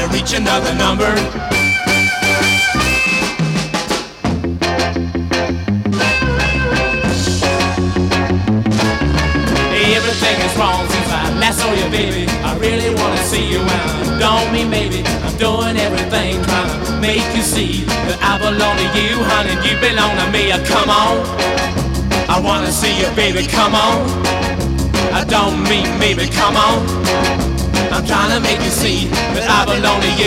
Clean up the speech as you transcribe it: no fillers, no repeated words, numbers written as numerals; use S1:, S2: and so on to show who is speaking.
S1: to reach another number. Everything is wrong since I last saw you, baby. I really wanna see you around. Don't mean maybe, I'm doing everything trying to make you see that I belong to you, honey, and you belong to me. Come on, I wanna see you, baby, come on. I don't mean maybe, come on. I'm trying to make you see that I belong to you.